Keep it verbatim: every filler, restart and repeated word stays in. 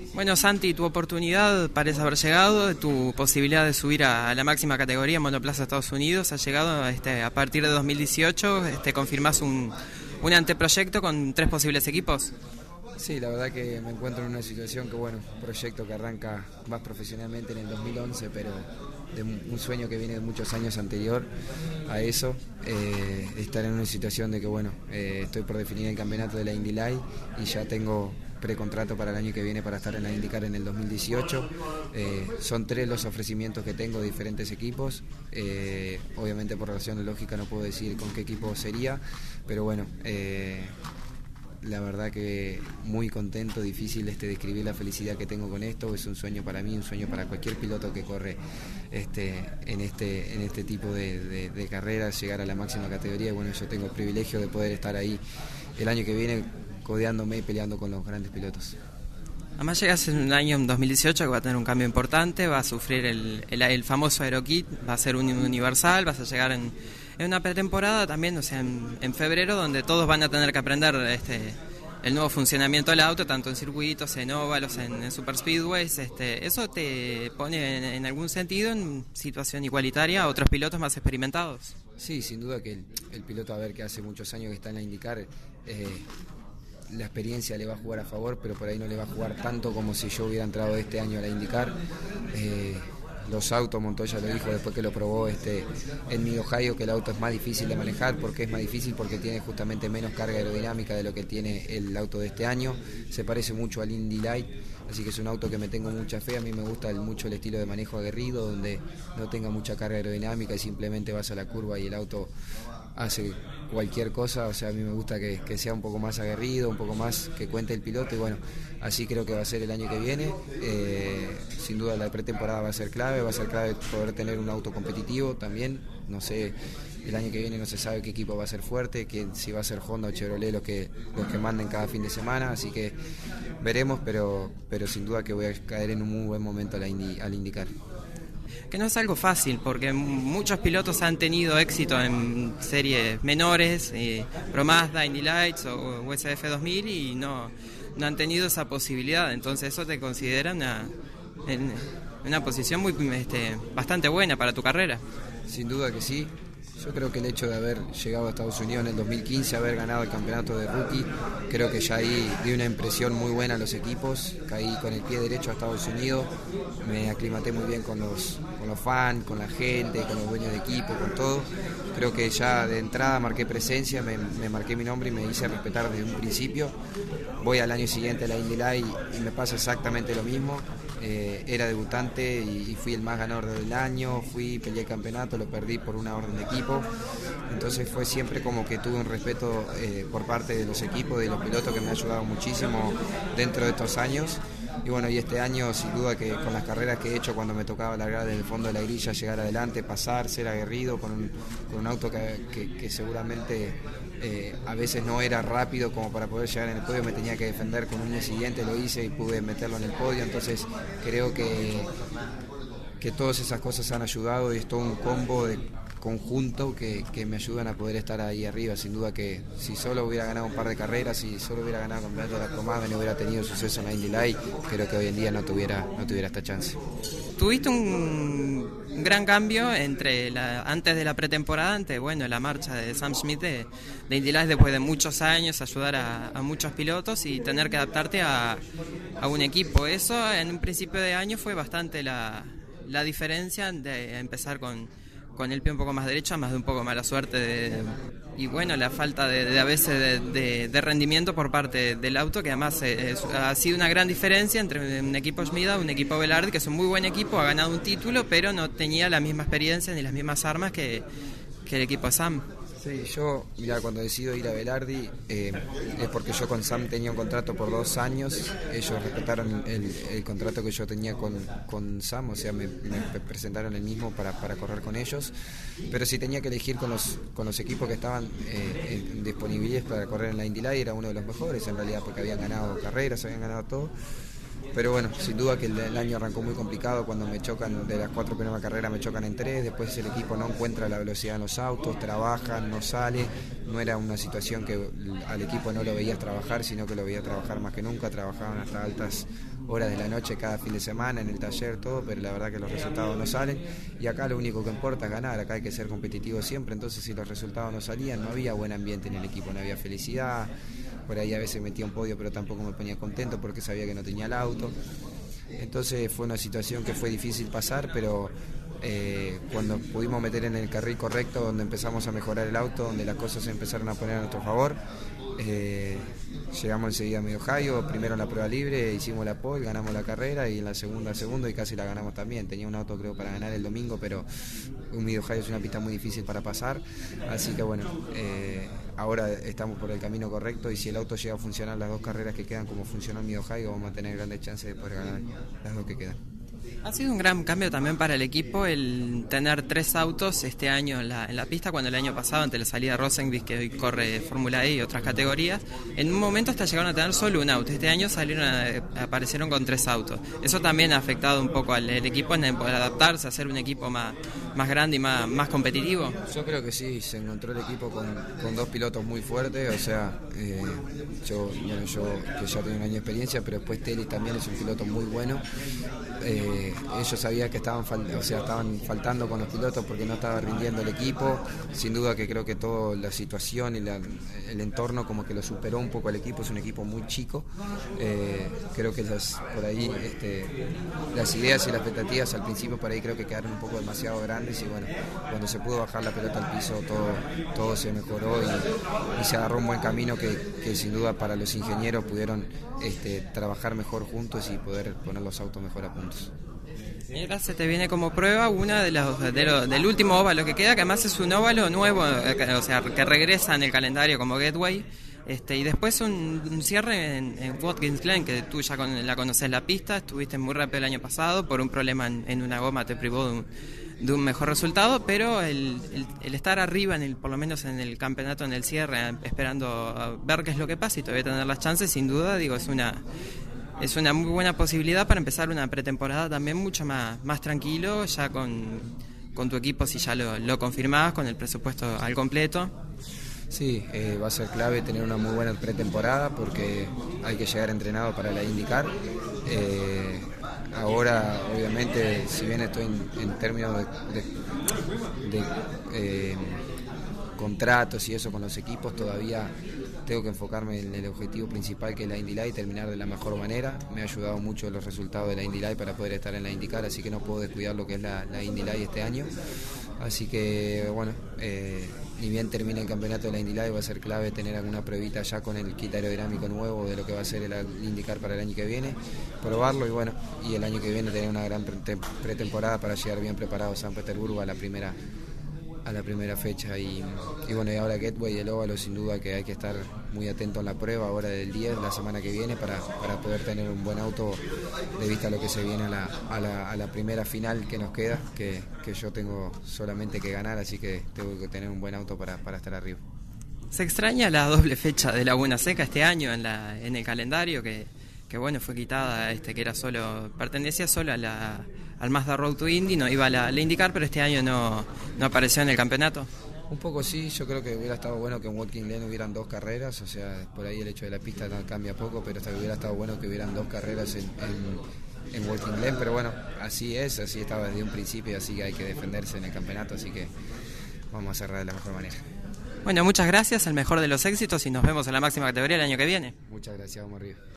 Bueno, Santi, tu oportunidad parece haber llegado, tu posibilidad de subir a, a la máxima categoría monoplaza Estados Unidos ha llegado este, a partir de dos mil dieciocho, este, confirmás un, un anteproyecto con tres posibles equipos. Sí, la verdad que me encuentro en una situación que, bueno, un proyecto que arranca más profesionalmente en el dos mil once, pero de un sueño que viene de muchos años anterior a eso, eh, estar en una situación de que, bueno, eh, estoy por definir el campeonato de la Indy Light y ya tengo precontrato para el año que viene para estar en la IndyCar en el dos mil dieciocho. Eh, son tres los ofrecimientos que tengo de diferentes equipos. Eh, obviamente por razón lógica no puedo decir con qué equipo sería, pero bueno, eh, la verdad que muy contento, difícil este describir la felicidad que tengo con esto. Es un sueño para mí, un sueño para cualquier piloto que corre este, en, este, en este tipo de, de, de carreras, llegar a la máxima categoría. Y bueno, yo tengo el privilegio de poder estar ahí el año que viene codeándome y peleando con los grandes pilotos. Además llegas en un año, en dos mil dieciocho, que va a tener un cambio importante, va a sufrir el, el, el famoso Aerokit, va a ser un universal, vas a llegar en, en una pretemporada también, o sea, en, en febrero, donde todos van a tener que aprender este, el nuevo funcionamiento del auto, tanto en circuitos, en óvalos, en, en super speedways. Este, ¿eso te pone en, en algún sentido en situación igualitaria a otros pilotos más experimentados? Sí, sin duda que el, el piloto, a ver, que hace muchos años que está en la IndyCar, eh, la experiencia le va a jugar a favor, pero por ahí no le va a jugar tanto como si yo hubiera entrado este año a la IndyCar. Eh, los autos, Montoya lo dijo después que lo probó este, en Mid-Ohio, que el auto es más difícil de manejar. ¿Por qué es más difícil? Porque tiene justamente menos carga aerodinámica de lo que tiene el auto de este año. Se parece mucho al Indy Light, así que es un auto que me tengo mucha fe. A mí me gusta el, mucho el estilo de manejo aguerrido, donde no tenga mucha carga aerodinámica y simplemente vas a la curva y el auto hace cualquier cosa. O sea, a mí me gusta que, que sea un poco más aguerrido, un poco más que cuente el piloto, y bueno, así creo que va a ser el año que viene. Eh, sin duda la pretemporada va a ser clave, va a ser clave poder tener un auto competitivo también. No sé, el año que viene no se sabe qué equipo va a ser fuerte, que si va a ser Honda o Chevrolet los que, los que manden cada fin de semana, así que veremos, pero, pero sin duda que voy a caer en un muy buen momento al, Indy, al IndyCar. Que no es algo fácil, porque muchos pilotos han tenido éxito en series menores, eh, Pro Mazda, Indy Lights o U S F dos mil, y no, no han tenido esa posibilidad. Entonces eso te considera una, en, una posición muy este, bastante buena para tu carrera. Sin duda que sí. Yo creo que el hecho de haber llegado a Estados Unidos en el dos mil quince, haber ganado el campeonato de rookie, creo que ya ahí di una impresión muy buena a los equipos. Caí con el pie derecho a Estados Unidos, me aclimaté muy bien con los, con los fans, con la gente, con los dueños de equipo, con todo. Creo que ya de entrada marqué presencia, me, me marqué mi nombre y me hice respetar desde un principio. Voy al año siguiente a la Indy Light y, y me pasa exactamente lo mismo. Eh, era debutante y, y fui el más ganador del año, fui, peleé el campeonato, lo perdí por una orden de equipo. Entonces fue siempre como que tuve un respeto eh, por parte de los equipos, de los pilotos, que me ha ayudado muchísimo dentro de estos años. Y bueno, y este año sin duda que con las carreras que he hecho, cuando me tocaba largar desde el fondo de la grilla, llegar adelante, pasar, ser aguerrido con un, con un auto que, que, que seguramente eh, a veces no era rápido como para poder llegar en el podio, me tenía que defender con un siguiente, lo hice y pude meterlo en el podio. Entonces creo que, que todas esas cosas han ayudado y es todo un combo de conjunto que, que me ayudan a poder estar ahí arriba. Sin duda que si solo hubiera ganado un par de carreras, si solo hubiera ganado el campeonato de la Pro Mazda y no hubiera tenido suceso en la Indy Light, creo que hoy en día no tuviera, no tuviera esta chance. Tuviste un gran cambio entre la, antes de la pretemporada, ante bueno, la marcha de Sam Schmidt de, de Indy Light después de muchos años, ayudar a, a muchos pilotos y tener que adaptarte a, a un equipo. Eso en un principio de año fue bastante la, la diferencia de empezar con con el pie un poco más derecho, más de un poco mala suerte de, y bueno, la falta de, de a veces de, de, de rendimiento por parte del auto, que además es, ha sido una gran diferencia entre un equipo Schmidt y un equipo Velarde, que es un muy buen equipo, ha ganado un título, pero no tenía la misma experiencia ni las mismas armas que, que el equipo Sam. Sí, yo, mira, cuando decido ir a Velarde eh, es porque yo con Sam tenía un contrato por dos años, ellos respetaron el, el contrato que yo tenía con, con Sam, o sea, me, me presentaron el mismo para, para correr con ellos, pero si tenía que elegir con los, con los equipos que estaban eh, disponibles para correr en la Indy Light, era uno de los mejores en realidad, porque habían ganado carreras, habían ganado todo. pero bueno, sin duda que el, el año arrancó muy complicado cuando me chocan, de las cuatro primeras carreras me chocan en tres, después el equipo no encuentra la velocidad en los autos, trabajan, no sale, no era una situación que al equipo no lo veías trabajar, sino que lo veía trabajar más que nunca, trabajaban hasta altas horas de la noche cada fin de semana en el taller, todo, pero la verdad que los resultados no salen y acá lo único que importa es ganar, acá hay que ser competitivo siempre, entonces si los resultados no salían no había buen ambiente en el equipo, no había felicidad, por ahí a veces metía un podio pero tampoco me ponía contento porque sabía que no tenía el auto, entonces fue una situación que fue difícil pasar, pero eh, cuando pudimos meter en el carril correcto, donde empezamos a mejorar el auto, donde las cosas se empezaron a poner a nuestro favor, Eh, llegamos enseguida a Mid Ohio, primero en la prueba libre, hicimos la pole, ganamos la carrera y en la segunda segundo y casi la ganamos también. Tenía un auto creo para ganar el domingo, pero un Mid Ohio es una pista muy difícil para pasar, así que bueno, eh, ahora estamos por el camino correcto y si el auto llega a funcionar las dos carreras que quedan como funcionó en Mid Ohio, vamos a tener grandes chances de poder ganar las dos que quedan. Ha sido un gran cambio también para el equipo el tener tres autos este año en la, en la pista, cuando el año pasado, ante la salida de Rosenqvist, que hoy corre Fórmula E y otras categorías, en un momento hasta llegaron a tener solo un auto. Este año salieron a, aparecieron con tres autos. Eso también ha afectado un poco al equipo en poder adaptarse, a ser un equipo más, más grande y más, más competitivo. Yo creo que sí, se encontró el equipo con, con dos pilotos muy fuertes, o sea, eh, yo, bueno, yo que ya tengo un año de experiencia, pero después Telly también es un piloto muy bueno. Eh, ellos sabían que estaban, fal o sea, estaban faltando con los pilotos porque no estaba rindiendo el equipo, sin duda que creo que toda la situación y la, el entorno como que lo superó un poco el equipo, es un equipo muy chico, eh, creo que las, por ahí este, las ideas y las expectativas al principio por ahí creo que quedaron un poco demasiado grandes y bueno, cuando se pudo bajar la pelota al piso todo, todo se mejoró y, y se agarró un buen camino que, que sin duda para los ingenieros pudieron este, trabajar mejor juntos y poder poner los autos mejor a puntos. Y ahora se te viene como prueba una de los, de lo, del último óvalo que queda, que además es un óvalo nuevo, o sea, que regresa en el calendario como Gateway, este, y después un, un cierre en, en Watkins Glen, que tú ya con, la conoces la pista, estuviste muy rápido el año pasado, por un problema en, en una goma te privó de un, de un mejor resultado, pero el, el, el estar arriba, en el, por lo menos en el campeonato, en el cierre, esperando ver qué es lo que pasa y todavía tener las chances, sin duda, digo, es una... Es una muy buena posibilidad para empezar una pretemporada también mucho más, más tranquilo, ya con, con tu equipo, si ya lo, lo confirmabas, con el presupuesto al completo. Sí, eh, va a ser clave tener una muy buena pretemporada porque hay que llegar entrenado para la IndyCar. Eh, ahora, obviamente, si bien estoy en, en términos de, de, de eh, contratos y eso con los equipos, todavía tengo que enfocarme en el objetivo principal, que es la Indy Light, y terminar de la mejor manera. Me ha ayudado mucho los resultados de la Indy Light para poder estar en la IndyCar, así que no puedo descuidar lo que es la, la Indy Light este año. Así que, bueno, eh, ni bien termine el campeonato de la Indy Light, va a ser clave tener alguna pruebita ya con el kit aerodinámico nuevo de lo que va a ser el IndyCar para el año que viene, probarlo y bueno, y el año que viene tener una gran pretemporada para llegar bien preparado a San Petersburgo a la primera a la primera fecha y, y bueno, y ahora Gateway y el óvalo, sin duda que hay que estar muy atento en la prueba ahora del diez, la semana que viene, para, para poder tener un buen auto de vista a lo que se viene a la, a la, a la primera final que nos queda, que, que yo tengo solamente que ganar, así que tengo que tener un buen auto para, para estar arriba. ¿Se extraña la doble fecha de Laguna Seca este año en, la, en el calendario, que, que bueno, fue quitada, este que era solo, pertenecía solo a la, al Mazda Road to Indy, no iba a la, la IndyCar, pero este año no, no apareció en el campeonato? Un poco sí, yo creo que hubiera estado bueno que en Watkins Glen hubieran dos carreras, o sea, por ahí el hecho de la pista no cambia poco, pero hasta que hubiera estado bueno que hubieran dos carreras en, en, en Watkins Glen, pero bueno, así es, así estaba desde un principio, así que hay que defenderse en el campeonato, así que vamos a cerrar de la mejor manera. Bueno, muchas gracias, el mejor de los éxitos y nos vemos en la máxima categoría el año que viene. Muchas gracias, vamos arriba.